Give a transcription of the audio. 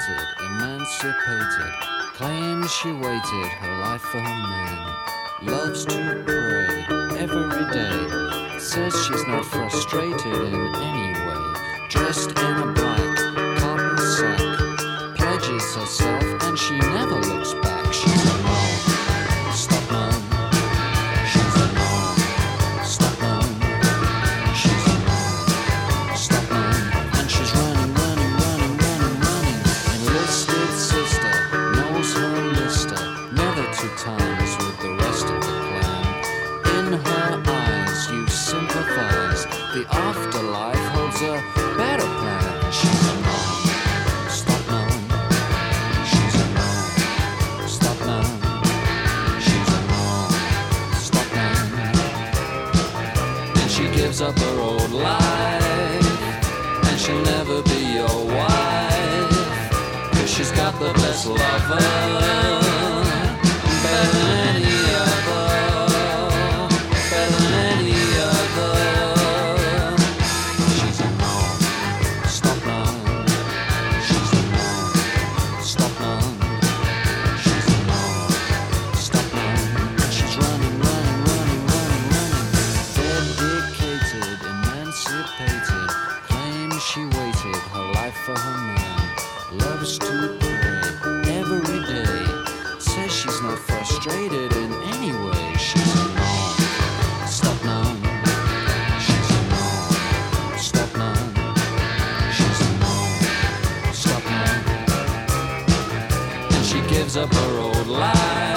dedicated, emancipated, claims she waited her life for her man, loves to pray every day, says she's not frustrated in any way, dressed in a black cotton sack, pledges herself and she never looks back. She's a mom, stop mom. She's a mom, stop mom. She's a mom, stop mom. And she's running, running, running, running, running. Enlisted sister knows her mister, never two times with the rest of the clan. In her eyes you sympathize, the afterlife holds a better plan. She's a mom, stop mom. She's a mom, stop mom. She's a mom, stop mom. And she gives up her old life, and she'll never be your wife, 'cause she's got the best lover, better than any other, better than any other. She's a mom, stop mom. She's a mom, stop mom. She's a mom, stop mom. And she's running, running, running, running, running. Dedicated, emancipated, claims she waited her life for her man, loves to pray every day, says she's not frustrated in any way. She's a mom, stop mom. She's a mom, stop mom. She's a mom, stop mom. And she gives up her old life,